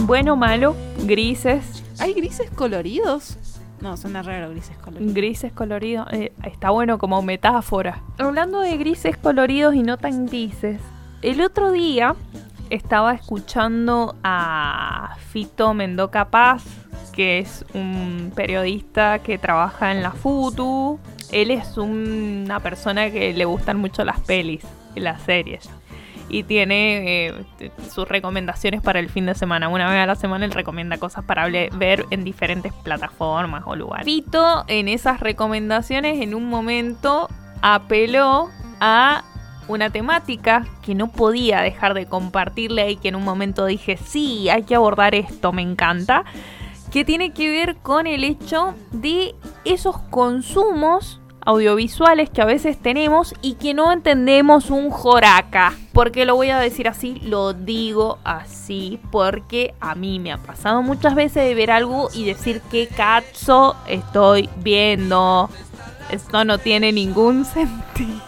bueno, malo, grises. ¿Hay grises coloridos? No, suena raro grises coloridos. Grises coloridos, está bueno como metáfora. Hablando de grises coloridos y no tan grises, el otro día estaba escuchando a Fito Mendoza Paz, que es un periodista que trabaja en la FUTU. Él es una persona que le gustan mucho las pelis, las series. Y tiene sus recomendaciones para el fin de semana. Una vez a la semana él recomienda cosas para ver en diferentes plataformas o lugares. Fito, en esas recomendaciones, en un momento apeló a una temática que no podía dejar de compartirle y que en un momento dije, sí, hay que abordar esto, me encanta. Que tiene que ver con el hecho de esos consumos audiovisuales que a veces tenemos y que no entendemos un joraca. ¿Por qué lo voy a decir así? Lo digo así porque a mí me ha pasado muchas veces de ver algo y decir qué cazzo estoy viendo. Esto no tiene ningún sentido.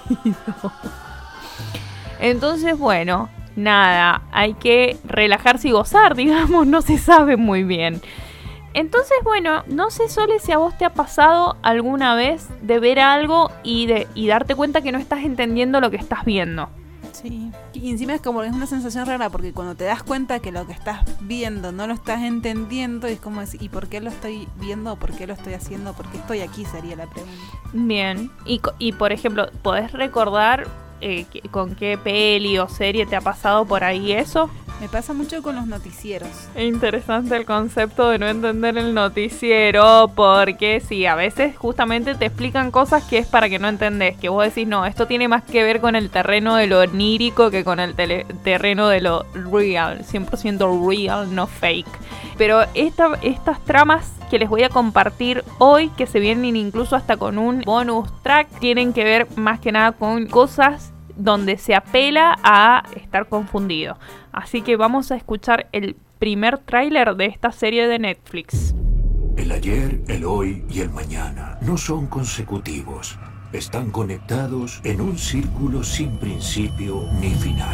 Entonces, bueno, nada, hay que relajarse y gozar, digamos, no se sabe muy bien. Entonces, bueno, no sé, Sole, si a vos te ha pasado alguna vez de ver algo y darte cuenta que no estás entendiendo lo que estás viendo. Sí, y encima es como, es una sensación rara porque cuando te das cuenta que lo que estás viendo no lo estás entendiendo, es como decir, ¿y por qué lo estoy viendo? ¿Por qué lo estoy haciendo? ¿Por qué estoy aquí? Sería la pregunta. Bien, y por ejemplo, ¿podés recordar con qué peli o serie te ha pasado por ahí eso? Me pasa mucho con los noticieros. Es interesante el concepto de no entender el noticiero, porque sí, a veces justamente te explican cosas que es para que no entendés, que vos decís, no, esto tiene más que ver con el terreno de lo onírico que con el terreno de lo real, 100% real, no fake. Pero estas tramas que les voy a compartir hoy, que se vienen incluso hasta con un bonus track, tienen que ver más que nada con cosas donde se apela a estar confundido. Así que vamos a escuchar el primer tráiler de esta serie de Netflix. El ayer, el hoy y el mañana no son consecutivos. Están conectados en un círculo sin principio ni final.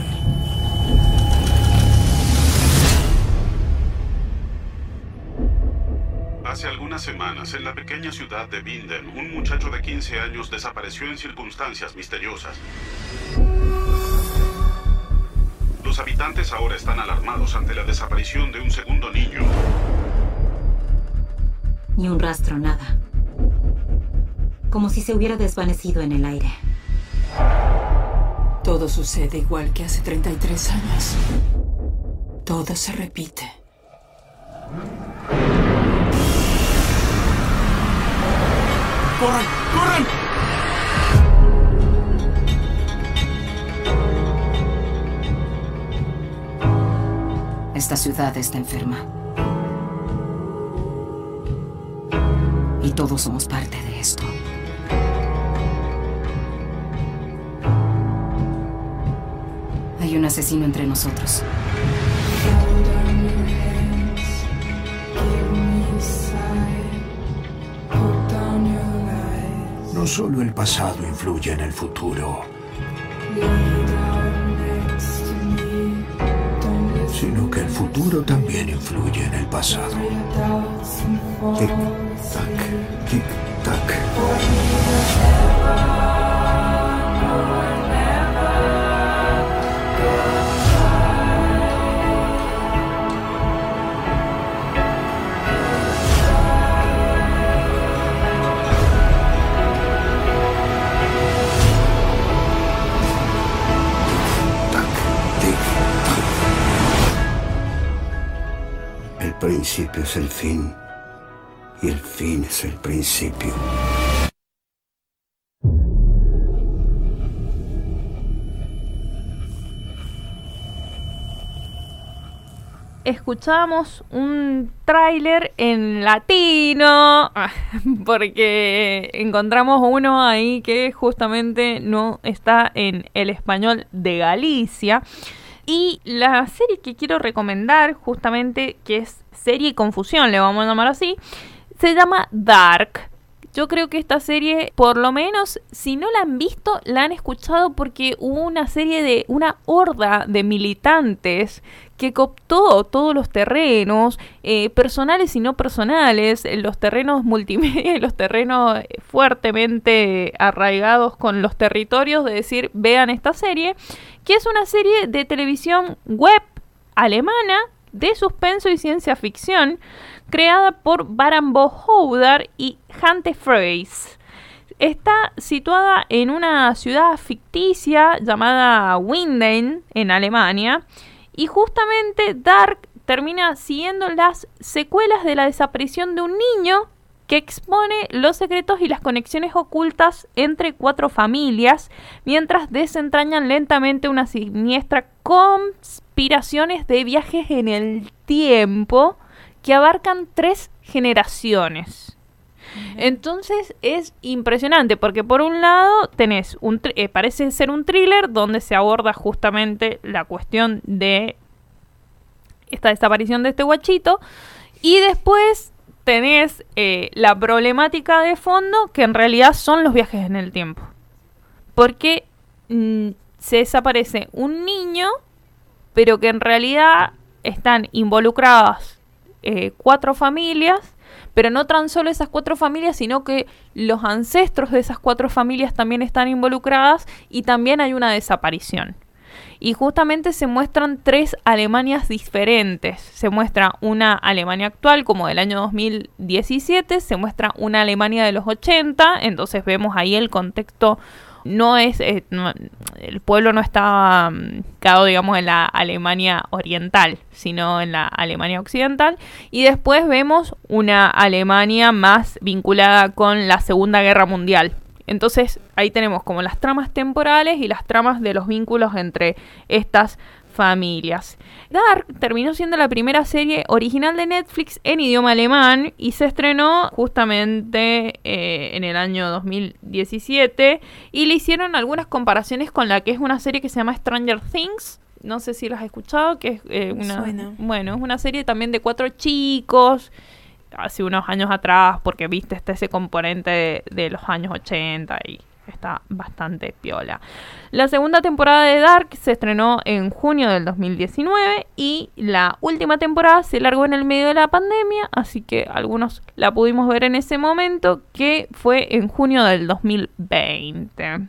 Hace algunas semanas, en la pequeña ciudad de Binden, un muchacho de 15 años desapareció en circunstancias misteriosas. Los habitantes ahora están alarmados ante la desaparición de un segundo niño. Ni un rastro, nada. Como si se hubiera desvanecido en el aire. Todo sucede igual que hace 33 años. Todo se repite. ¡Corran! ¡Corran! Esta ciudad está enferma. Y todos somos parte de esto. Hay un asesino entre nosotros. No solo el pasado influye en el futuro, sino que el futuro también influye en el pasado. Tic-tac, tic-tac. El principio es el fin y el fin es el principio. Escuchábamos un tráiler en latino porque encontramos uno ahí que justamente no está en el español de Galicia. Y la serie que quiero recomendar, justamente, que es serie y confusión, le vamos a llamar así, se llama Dark. Yo creo que esta serie, por lo menos, si no la han visto, la han escuchado porque hubo una horda de militantes que cooptó todos los terrenos, personales y no personales, los terrenos multimedia y los terrenos fuertemente arraigados con los territorios, de decir, vean esta serie, que es una serie de televisión web alemana de suspenso y ciencia ficción, creada por Baran-Bo Howdar y Hante Freyes. Está situada en una ciudad ficticia llamada Winden, en Alemania, y justamente Dark termina siguiendo las secuelas de la desaparición de un niño que expone los secretos y las conexiones ocultas entre 4 familias, mientras desentrañan lentamente una siniestra conspiraciones de viajes en el tiempo que abarcan 3 generaciones. Entonces es impresionante porque por un lado tenés parece ser un thriller donde se aborda justamente la cuestión de esta desaparición de este guachito, y después tenés la problemática de fondo, que en realidad son los viajes en el tiempo, porque se desaparece un niño, pero que en realidad están involucradas 4 familias, pero no tan solo esas 4 familias, sino que los ancestros de esas 4 familias también están involucradas, y también hay una desaparición. Y justamente se muestran 3 Alemanias diferentes. Se muestra una Alemania actual, como del año 2017, se muestra una Alemania de los 80, entonces vemos ahí el contexto. No es el pueblo no está ubicado, digamos, en la Alemania oriental, sino en la Alemania occidental. Y después vemos una Alemania más vinculada con la Segunda Guerra Mundial. Entonces ahí tenemos como las tramas temporales y las tramas de los vínculos entre estas familias. Dark terminó siendo la primera serie original de Netflix en idioma alemán y se estrenó justamente en el año 2017, y le hicieron algunas comparaciones con la que es una serie que se llama Stranger Things. No sé si la has escuchado, que es es una serie también de 4 chicos hace unos años atrás, porque viste ese componente de los años 80 y está bastante piola. La segunda temporada de Dark se estrenó en junio del 2019 y la última temporada se largó en el medio de la pandemia, así que algunos la pudimos ver en ese momento, que fue en junio del 2020.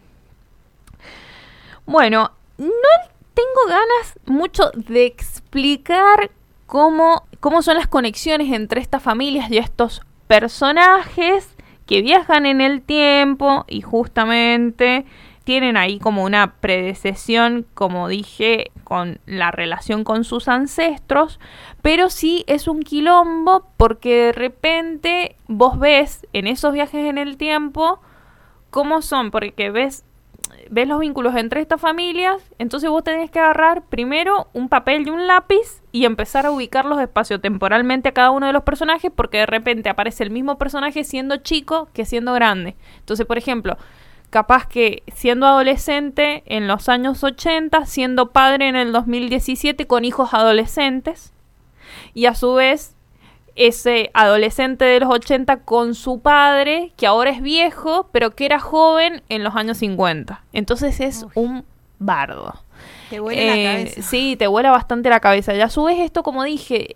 Bueno, no tengo ganas mucho de explicar cómo son las conexiones entre estas familias y estos personajes que viajan en el tiempo y justamente tienen ahí como una predecesión, como dije, con la relación con sus ancestros, pero sí es un quilombo porque de repente vos ves en esos viajes en el tiempo cómo son, porque ves los vínculos entre estas familias, entonces vos tenés que agarrar primero un papel y un lápiz y empezar a ubicarlos espaciotemporalmente a cada uno de los personajes, porque de repente aparece el mismo personaje siendo chico que siendo grande. Entonces, por ejemplo, capaz que siendo adolescente en los años 80, siendo padre en el 2017 con hijos adolescentes, y a su vez ese adolescente de los 80 con su padre, que ahora es viejo, pero que era joven en los años 50. Entonces es un bardo. Te vuela la cabeza. Sí, te vuela bastante la cabeza. Y a su vez esto, como dije,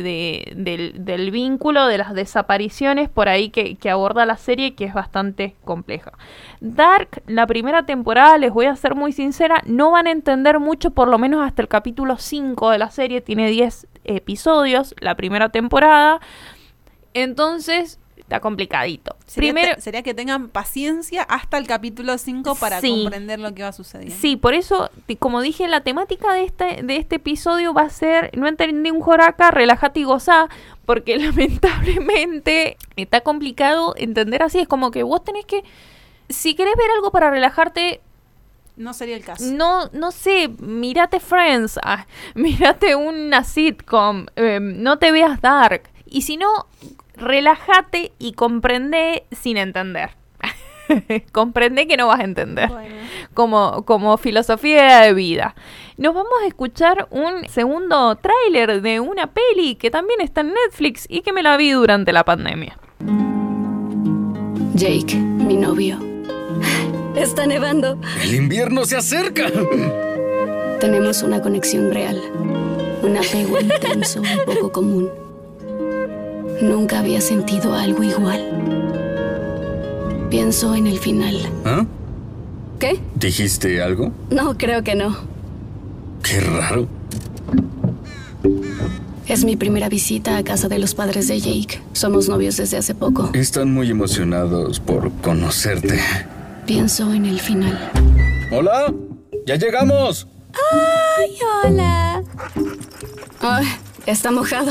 del vínculo de las desapariciones por ahí que aborda la serie, que es bastante compleja. Dark, la primera temporada, les voy a ser muy sincera, no van a entender mucho, por lo menos hasta el capítulo 5 de la serie. Tiene 10 episodios la primera temporada, entonces está complicadito. Sería que tengan paciencia hasta el capítulo 5 para comprender lo que va a suceder. Sí, por eso, como dije, la temática de este episodio va a ser: no entendí un joraca, relájate y gozá, porque lamentablemente está complicado entender así. Es como que vos tenés que, si querés ver algo para relajarte, no sería el caso. No sé, mírate Friends, mírate una sitcom, no te veas Dark. Y si no, relájate y comprende sin entender. Comprende que no vas a entender. Bueno. Como filosofía de vida. Nos vamos a escuchar un segundo tráiler de una peli que también está en Netflix y que me la vi durante la pandemia. Jake, mi novio. Está nevando. ¡El invierno se acerca! Tenemos una conexión real. Un apego intenso y poco común. Nunca había sentido algo igual. Pienso en el final. ¿Ah? ¿Qué? ¿Dijiste algo? No, creo que no. Qué raro. Es mi primera visita a casa de los padres de Jake. Somos novios desde hace poco. Están muy emocionados por conocerte. Pienso en el final. ¡Hola! ¡Ya llegamos! ¡Ay, hola! Ay, está mojado.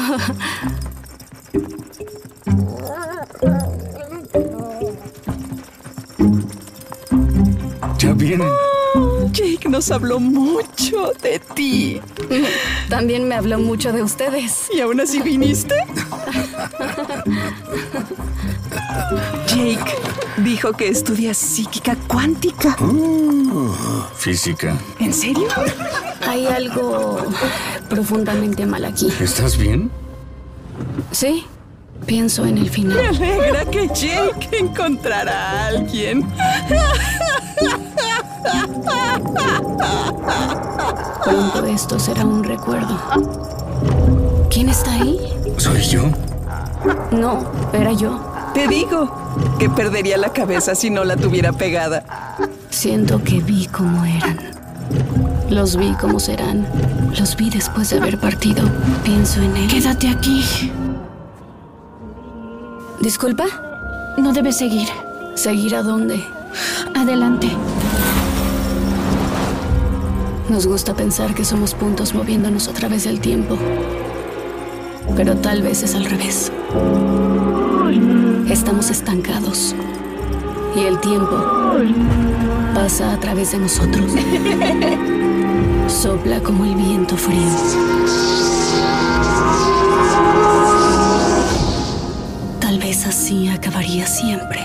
Ya vienen. Jake nos habló mucho de ti. También me habló mucho de ustedes. ¿Y aún así viniste? Jake dijo que estudias psíquica cuántica. Física. ¿En serio? Hay algo profundamente mal aquí. ¿Estás bien? Sí, pienso en el Me final. alegra que Jake encontrara a alguien. Pronto esto será un recuerdo. ¿Quién está ahí? ¿Soy yo? No, era yo. Te digo que perdería la cabeza si no la tuviera pegada. Siento que vi cómo eran. Los vi como serán. Los vi después de haber partido. Pienso en él. Quédate aquí. ¿Disculpa? No debes seguir. ¿Seguir a dónde? Adelante. Nos gusta pensar que somos puntos moviéndonos a través del tiempo. Pero tal vez es al revés. Estamos estancados. Y el tiempo pasa a través de nosotros. Sopla como el viento frío. Tal vez así acabaría siempre.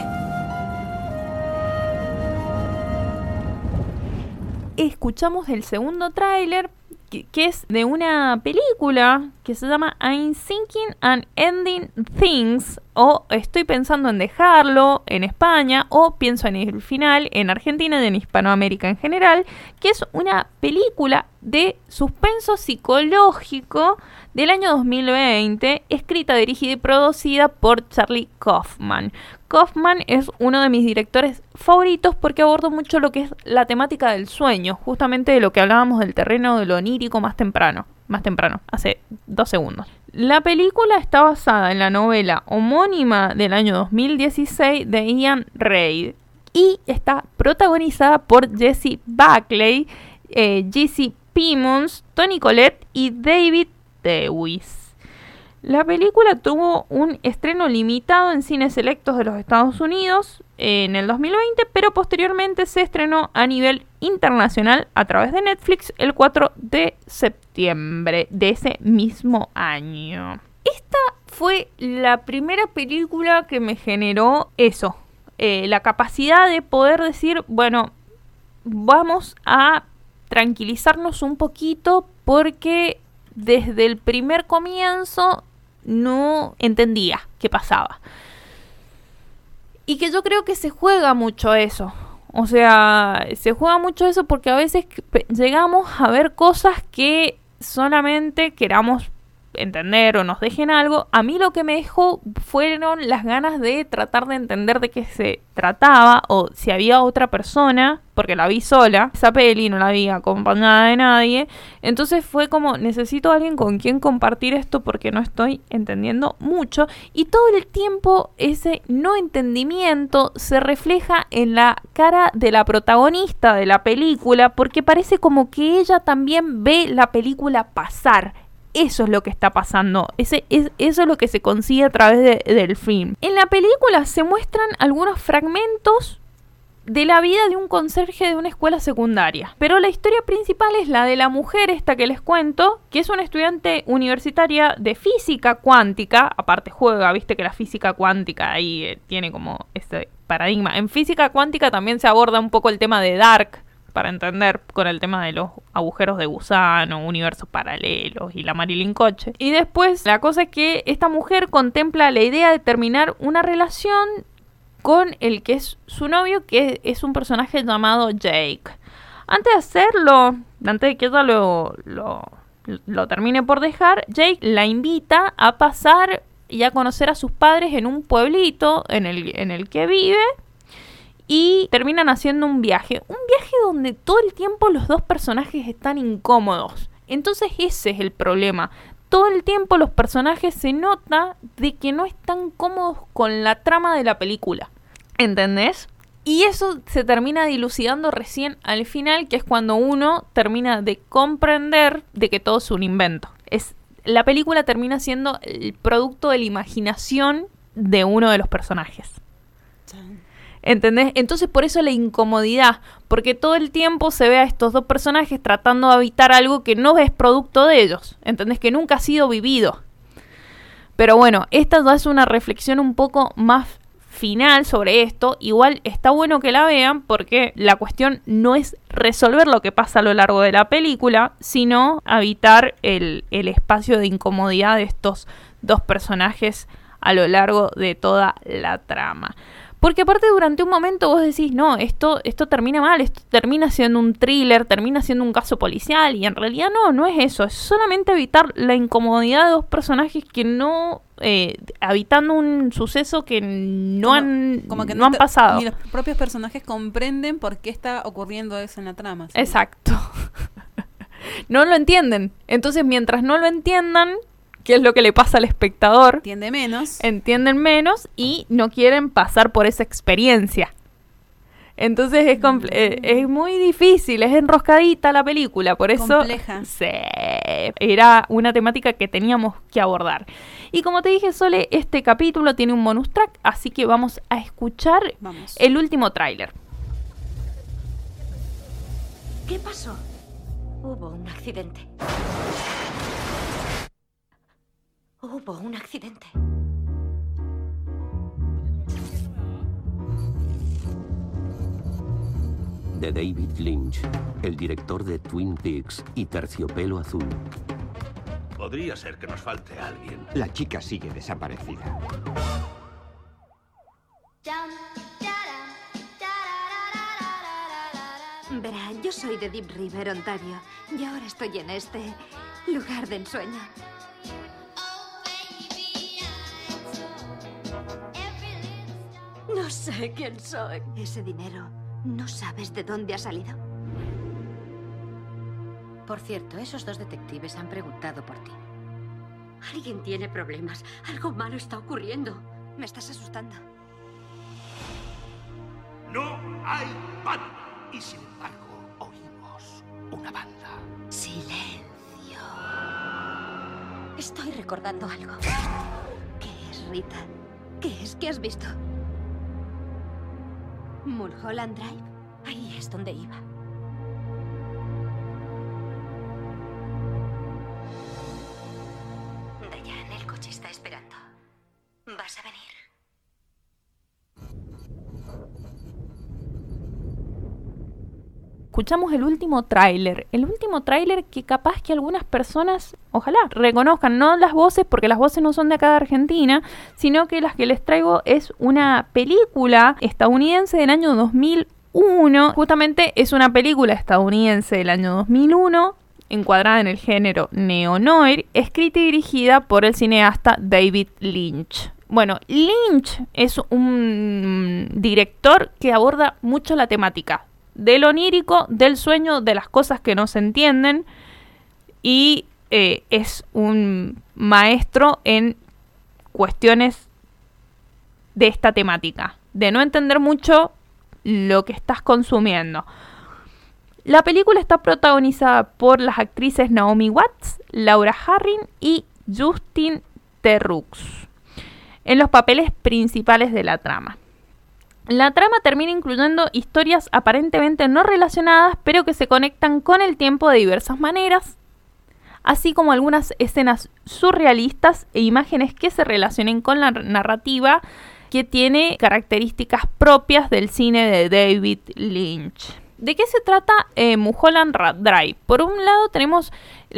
Escuchamos el segundo tráiler que es de una película que se llama I'm Thinking and Ending Things, o Estoy pensando en dejarlo en España, o Pienso en el final en Argentina y en Hispanoamérica en general, que es una película de suspenso psicológico del año 2020, escrita, dirigida y producida por Charlie Kaufman. Kaufman es uno de mis directores favoritos porque aborda mucho lo que es la temática del sueño, justamente de lo que hablábamos del terreno de lo onírico más temprano, hace 2 segundos. La película está basada en la novela homónima del año 2016 de Ian Reid y está protagonizada por Jessie Buckley, Jesse Plemons, Toni Collette y David Lewis. La película tuvo un estreno limitado en cines selectos de los Estados Unidos en el 2020, pero posteriormente se estrenó a nivel internacional a través de Netflix el 4 de septiembre de ese mismo año. Esta fue la primera película que me generó eso, la capacidad de poder decir, bueno, vamos a tranquilizarnos un poquito porque desde el primer comienzo no entendía qué pasaba. Y que yo creo que se juega mucho eso. O sea, se juega mucho eso porque a veces llegamos a ver cosas que solamente queramos entender o nos dejen algo. A mí lo que me dejó fueron las ganas de tratar de entender de qué se trataba o si había otra persona, porque la vi sola, esa peli no la vi acompañada de nadie, entonces fue como necesito a alguien con quien compartir esto porque no estoy entendiendo mucho, y todo el tiempo ese no entendimiento se refleja en la cara de la protagonista de la película porque parece como que ella también ve la película pasar. Eso es lo que está pasando, eso es lo que se consigue a través del film. En la película se muestran algunos fragmentos de la vida de un conserje de una escuela secundaria, pero la historia principal es la de la mujer esta que les cuento, que es una estudiante universitaria de física cuántica. Aparte juega, viste que la física cuántica ahí tiene como este paradigma. En física cuántica también se aborda un poco el tema de Dark, para entender, con el tema de los agujeros de gusano, universos paralelos y la Marilyn Coche. Y después la cosa es que esta mujer contempla la idea de terminar una relación con el que es su novio, que es un personaje llamado Jake. Antes de hacerlo, antes de que ella lo termine por dejar, Jake la invita a pasar y a conocer a sus padres en un pueblito en el que vive, y terminan haciendo un viaje donde todo el tiempo los dos personajes están incómodos. Entonces ese es el problema. Todo el tiempo los personajes se nota de que no están cómodos con la trama de la película, ¿entendés? Y eso se termina dilucidando recién al final, que es cuando uno termina de comprender de que todo es un invento. La película termina siendo el producto de la imaginación de uno de los personajes. ¿Entendés? Entonces por eso la incomodidad, porque todo el tiempo se ve a estos dos personajes tratando de evitar algo que no es producto de ellos, ¿entendés? Que nunca ha sido vivido. Pero bueno, esta ya es una reflexión un poco más final sobre esto. Igual está bueno que la vean, porque la cuestión no es resolver lo que pasa a lo largo de la película, sino evitar el espacio de incomodidad de estos dos personajes a lo largo de toda la trama. Porque aparte durante un momento vos decís, no, esto termina mal, esto termina siendo un thriller, termina siendo un caso policial, y en realidad no es eso, es solamente evitar la incomodidad de dos personajes que no, evitando un suceso que no han pasado. Ni los propios personajes comprenden por qué está ocurriendo eso en la trama, ¿sí? Exacto. No lo entienden. Entonces mientras no lo entiendan, ¿qué es lo que le pasa al espectador? Entienden menos y no quieren pasar por esa experiencia. Entonces es muy difícil, es enroscadita la película, por eso compleja. Sí, era una temática que teníamos que abordar. Y como te dije, Sole, este capítulo tiene un bonus track, así que vamos a escuchar el último tráiler. ¿Qué pasó? Hubo un accidente. Hubo un accidente. De David Lynch, el director de Twin Peaks y Terciopelo Azul. Podría ser que nos falte alguien. La chica sigue desaparecida. Verá, yo soy de Deep River, Ontario, y ahora estoy en este lugar de ensueño. No sé quién soy. Ese dinero, ¿no sabes de dónde ha salido? Por cierto, esos dos detectives han preguntado por ti. Alguien tiene problemas. Algo malo está ocurriendo. Me estás asustando. No hay banda. Y sin embargo, oímos una banda. Silencio. Estoy recordando algo. ¿Qué es, Rita? ¿Qué es? ¿Qué has visto? ¿Mulholland Drive? Ahí es donde iba. Dayan, el coche está esperando. ¿Vas a venir? Escuchamos el último tráiler que capaz que algunas personas, ojalá, reconozcan, no las voces, porque las voces no son de acá de Argentina, sino que las que les traigo es una película estadounidense del año 2001. Justamente es una película estadounidense del año 2001, encuadrada en el género neo-noir, escrita y dirigida por el cineasta David Lynch. Bueno, Lynch es un director que aborda mucho la temática del onírico, del sueño, de las cosas que no se entienden, y es un maestro en cuestiones de esta temática, de no entender mucho lo que estás consumiendo. La película está protagonizada por las actrices Naomi Watts, Laura Harring y Justin Theroux en los papeles principales de la trama. La trama termina incluyendo historias aparentemente no relacionadas, pero que se conectan con el tiempo de diversas maneras, así como algunas escenas surrealistas e imágenes que se relacionen con la narrativa, que tiene características propias del cine de David Lynch. ¿De qué se trata Mulholland Drive? Por un lado tenemos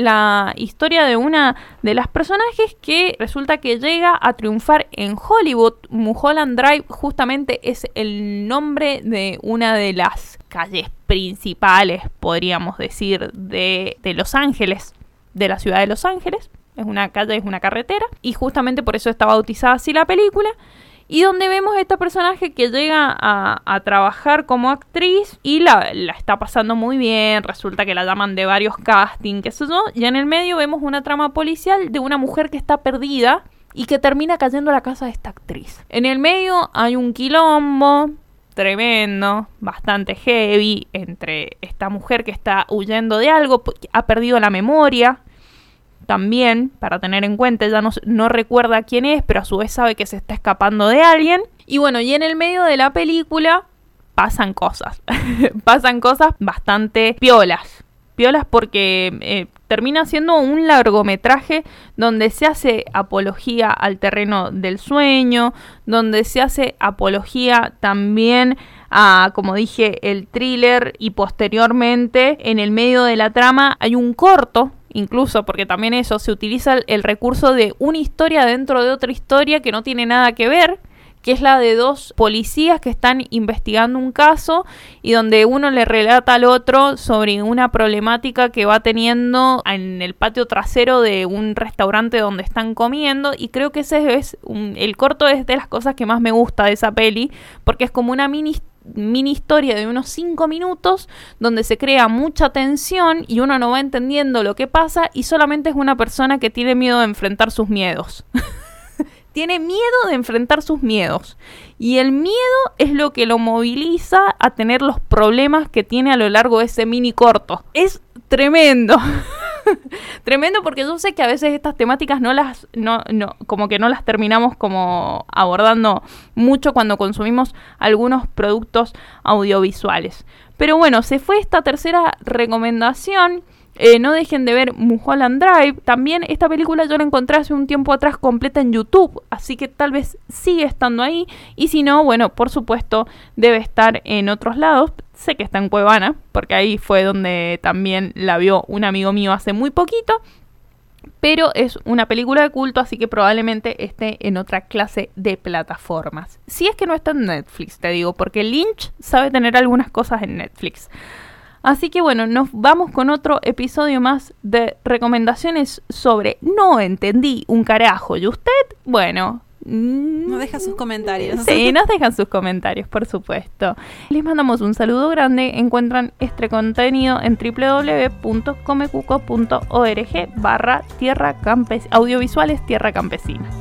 la historia de una de las personajes que resulta que llega a triunfar en Hollywood. Mulholland Drive justamente es el nombre de una de las calles principales, podríamos decir, de Los Ángeles, de la ciudad de Los Ángeles. Es una calle, es una carretera, y justamente por eso está bautizada así la película. Y donde vemos a esta personaje que llega a trabajar como actriz y la está pasando muy bien. Resulta que la llaman de varios castings, qué sé yo. Y en el medio vemos una trama policial de una mujer que está perdida y que termina cayendo a la casa de esta actriz. En el medio hay un quilombo tremendo, bastante heavy, entre esta mujer que está huyendo de algo, ha perdido la memoria. También, para tener en cuenta, ella no recuerda quién es, pero a su vez sabe que se está escapando de alguien. Y bueno, y en el medio de la película pasan cosas. Pasan cosas bastante piolas. Piolas porque termina siendo un largometraje donde se hace apología al terreno del sueño, donde se hace apología también a, como dije, el thriller, y posteriormente en el medio de la trama hay un corto. Incluso porque también eso, se utiliza el recurso de una historia dentro de otra historia que no tiene nada que ver, que es la de dos policías que están investigando un caso y donde uno le relata al otro sobre una problemática que va teniendo en el patio trasero de un restaurante donde están comiendo. Y creo que el corto es de las cosas que más me gusta de esa peli, porque es como una mini historia de unos 5 minutos donde se crea mucha tensión y uno no va entendiendo lo que pasa, y solamente es una persona que tiene miedo de enfrentar sus miedos. Tiene miedo de enfrentar sus miedos, y el miedo es lo que lo moviliza a tener los problemas que tiene a lo largo de ese mini corto. Es tremendo. Tremendo, porque yo sé que a veces estas temáticas como que no las terminamos como abordando mucho cuando consumimos algunos productos audiovisuales. Pero bueno, se fue esta tercera recomendación. No dejen de ver Mulholland Drive. También esta película yo la encontré hace un tiempo atrás completa en YouTube, así que tal vez sigue estando ahí. Y si no, bueno, por supuesto debe estar en otros lados. Sé que está en Cuevana, porque ahí fue donde también la vio un amigo mío hace muy poquito. Pero es una película de culto, así que probablemente esté en otra clase de plataformas. Si es que no está en Netflix, te digo, porque Lynch sabe tener algunas cosas en Netflix. Así que bueno, nos vamos con otro episodio más de recomendaciones sobre No entendí un carajo. ¿Y usted? Bueno, nos deja sus comentarios. Sí, nos dejan sus comentarios, por supuesto. Les mandamos un saludo grande. Encuentran este contenido en www.comecuco.org/audiovisuales Tierra Campesina.